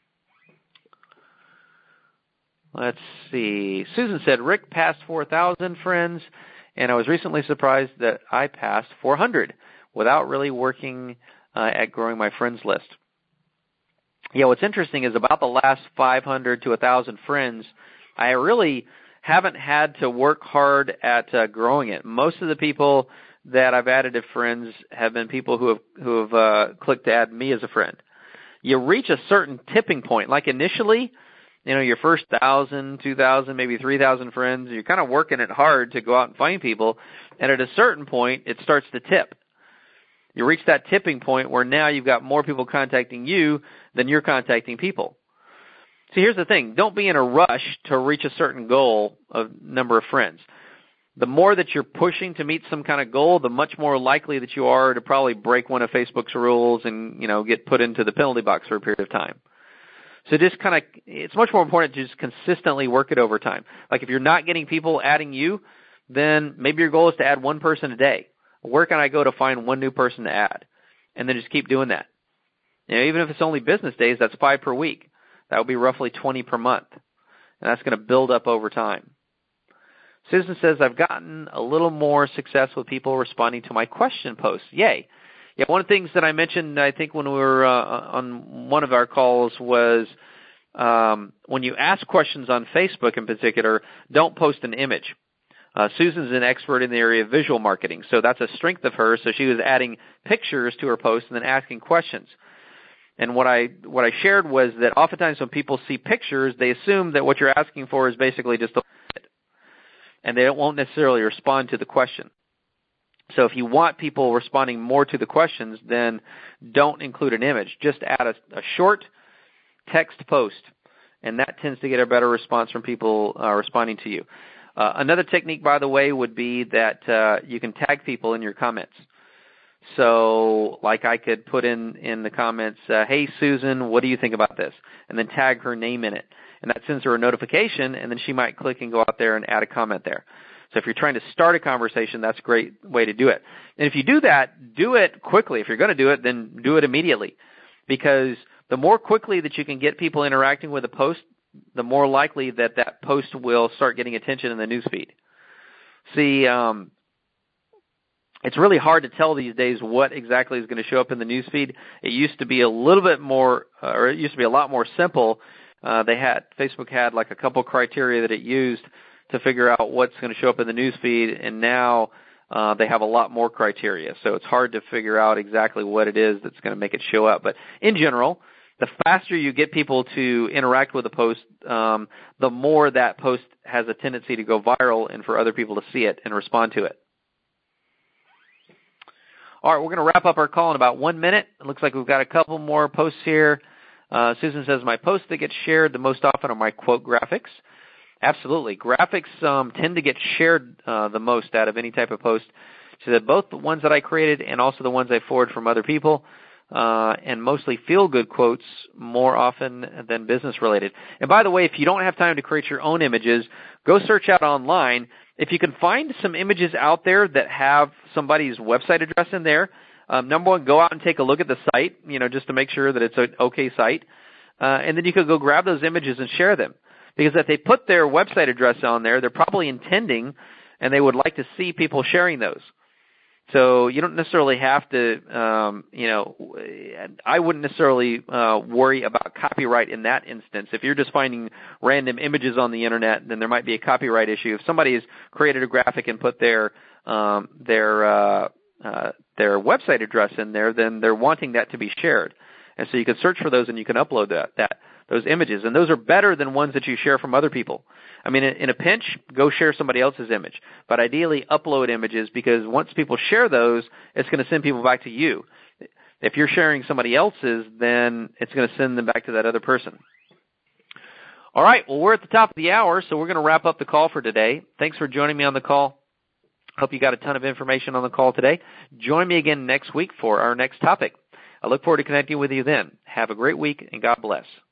Let's see. Susan said, Rick passed four thousand friends, and I was recently surprised that I passed four hundred without really working uh, at growing my friends list. Yeah, what's interesting is about the last five hundred to one thousand friends, I really haven't had to work hard at uh, growing it. Most of the people that I've added as friends have been people who have who have uh, clicked to add me as a friend. You reach a certain tipping point. Like initially, you know, your first one thousand, two thousand, maybe three thousand friends, you're kind of working it hard to go out and find people, and at a certain point, it starts to tip. You reach that tipping point where now you've got more people contacting you than you're contacting people. See, here's the thing. Don't be in a rush to reach a certain goal of number of friends. The more that you're pushing to meet some kind of goal, the much more likely that you are to probably break one of Facebook's rules and, you know, get put into the penalty box for a period of time. So just kind of, it's much more important to just consistently work it over time. Like if you're not getting people adding you, then maybe your goal is to add one person a day. Where can I go to find one new person to add? And then just keep doing that. You know, even if it's only business days, that's five per week. That would be roughly twenty per month. And that's going to build up over time. Susan says, I've gotten a little more success with people responding to my question posts. Yay. Yeah, one of the things that I mentioned, I think, when we were uh, on one of our calls was um, when you ask questions on Facebook in particular, don't post an image. Uh, Susan's an expert in the area of visual marketing, so that's a strength of hers. So she was adding pictures to her posts and then asking questions. And what I what I shared was that oftentimes when people see pictures, they assume that what you're asking for is basically just a and they won't necessarily respond to the question. So if you want people responding more to the questions, then don't include an image. Just add a, a short text post, and that tends to get a better response from people uh, responding to you. Uh, another technique, by the way, would be that uh, you can tag people in your comments. So like I could put in, in the comments, uh, hey, Susan, what do you think about this? And then tag her name in it. And that sends her a notification, and then she might click and go out there and add a comment there. So if you're trying to start a conversation, that's a great way to do it. And if you do that, do it quickly. If you're going to do it, then do it immediately. Because the more quickly that you can get people interacting with a post, the more likely that that post will start getting attention in the newsfeed. See, um, it's really hard to tell these days what exactly is going to show up in the newsfeed. It used to be a little bit more, uh, or it used to be a lot more simple. Uh, they had Facebook had like a couple criteria that it used to figure out what's going to show up in the newsfeed, and now uh, they have a lot more criteria. So it's hard to figure out exactly what it is that's going to make it show up. But in general, the faster you get people to interact with a post, um, the more that post has a tendency to go viral and for other people to see it and respond to it. All right, we're going to wrap up our call in about one minute. It looks like we've got a couple more posts here. Uh, Susan says, my posts that get shared the most often are my quote graphics. Absolutely. Graphics um, tend to get shared uh, the most out of any type of post. She said both the ones that I created and also the ones I forward from other people, uh, and mostly feel-good quotes more often than business-related. And by the way, if you don't have time to create your own images, go search out online. If you can find some images out there that have somebody's website address in there, um, number one, go out and take a look at the site, you know, just to make sure that it's an okay site. Uh, and then you could go grab those images and share them. Because if they put their website address on there, they're probably intending, and they would like to see people sharing those. So you don't necessarily have to, um, you know, I wouldn't necessarily uh, worry about copyright in that instance. If you're just finding random images on the internet, then there might be a copyright issue. If somebody has created a graphic and put their um, their uh, uh, their website address in there, then they're wanting that to be shared. And so you can search for those and you can upload that, that those images. And those are better than ones that you share from other people. I mean, in a pinch, go share somebody else's image. But ideally, upload images, because once people share those, it's going to send people back to you. If you're sharing somebody else's, then it's going to send them back to that other person. All right, well, we're at the top of the hour, so we're going to wrap up the call for today. Thanks for joining me on the call. Hope you got a ton of information on the call today. Join me again next week for our next topic. I look forward to connecting with you then. Have a great week, and God bless.